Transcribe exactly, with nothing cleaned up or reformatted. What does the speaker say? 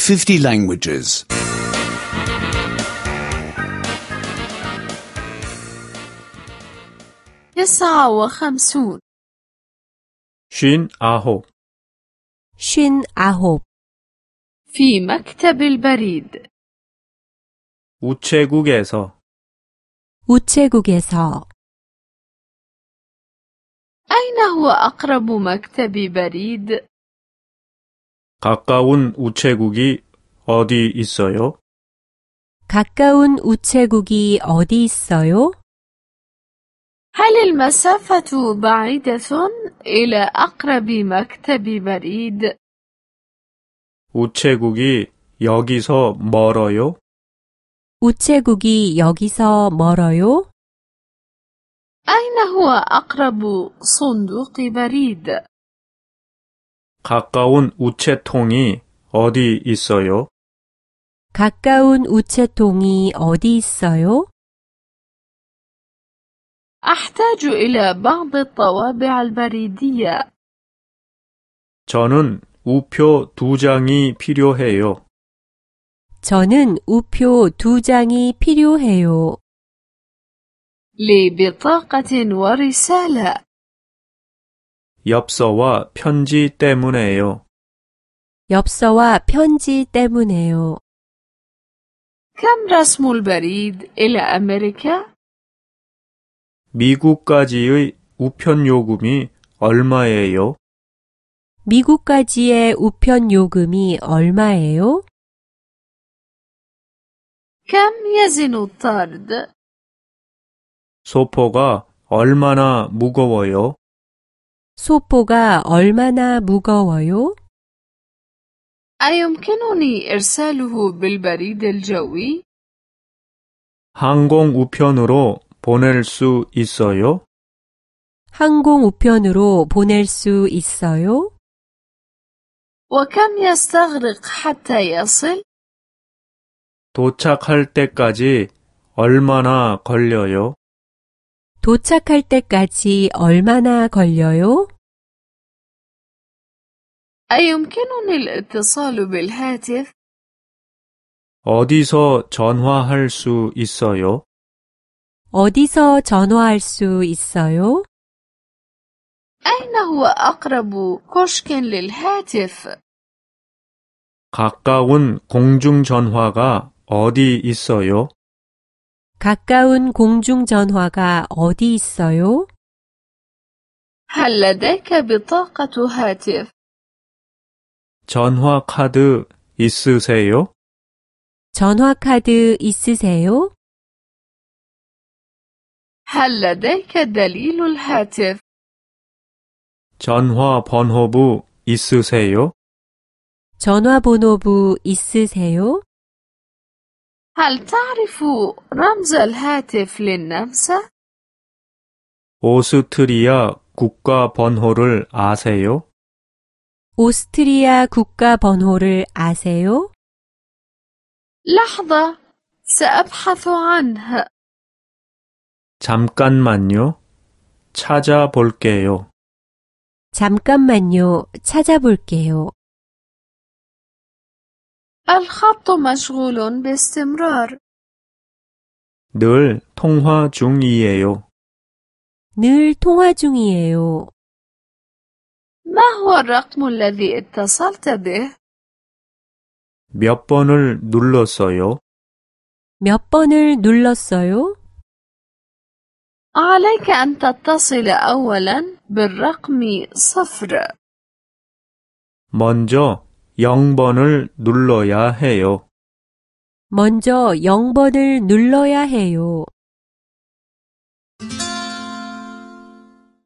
fifty languages. تسعة وخمسون 쉰 아홉 쉰 아홉 في مكتب البريد. 우체국에서 우체국에서 أين هو أقرب مكتب بريد؟ 가까운 우체국이 어디 있어요? 가까운 우체국이 어디 있어요? هل المسافة بعيدة إلى أقرب مكتب بريد؟ 우체국이 여기서 멀어요? 우체국이 여기서 멀어요? أين هو أقرب صندوق بريد؟ 가까운 우체통이 어디 있어요? 가까운 우체통이 어디 있어요? أحتاج إلى بعض الطوابع البريدية. 저는 우표 두 장이 필요해요. 저는 우표 두 장이 필요해요. لبطاقة ورسالة. 엽서와 편지 때문에요. 엽서와 편지 때문에요. كم رسم البريد إلى أمريكا؟ 미국까지의 우편 요금이 얼마예요? 미국까지의 우편 요금이 얼마예요? كم يزن الطرد؟ 소포가 얼마나 무거워요? 소포가 얼마나 무거워요? أيمكنني إرساله بالبريد الجوي؟ 항공 우편으로 보낼 수 있어요? 항공 우편으로 보낼 수 있어요? وكم يستغرق حتى يصل؟ 도착할 때까지 얼마나 걸려요? 도착할 때까지 얼마나 걸려요? أيمكنني الاتصال بالهاتف؟ 어디서 전화할 수 있어요? 어디서 전화할 수 있어요? أين هو أقرب كشك للهاتف؟ 가까운 공중전화가 어디 있어요? 가까운 공중전화가 어디 있어요? هل لديك بطاقة هاتف؟ 전화 카드 있으세요? 전화카드 있으세요? هل لديك دليل الهاتف؟ 전화 번호부 있으세요? 전화번호부 있으세요? هل تعرف رمز الهاتف للنمسا؟ 오스트리아 국가 번호를 아세요? 오스트리아 국가 번호를 아세요? لحظة، سأبحث عنه. 잠깐만요. 찾아볼게요. 잠깐만요. 찾아볼게요. الخط مشغول باستمرار. 늘 통화 중이에요. 늘 통화 중이에요. ما هو الرقم الذي اتصلت به؟ 몇 번을 눌렀어요? 몇 번을 눌렀어요? عليك أن تتصل أولاً بالرقم صفر. 먼저 영 번을 눌러야 해요. 먼저 영 번을 눌러야 해요.